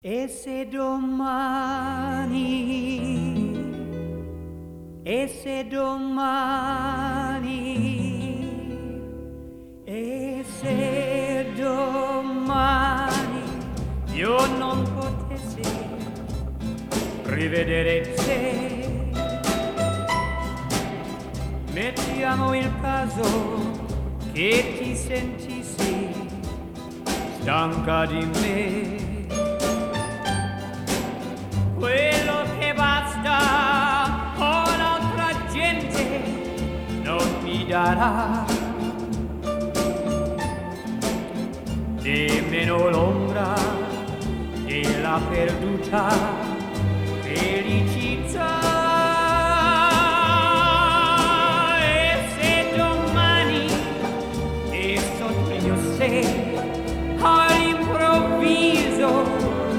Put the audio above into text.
E se domani, e se domani, e se domani io non potessi rivedere te, mettiamo il caso che ti sentissi stanca di me. Quello che basta o l'altra gente non mi darà, nemmeno l'ombra della perduta felicità.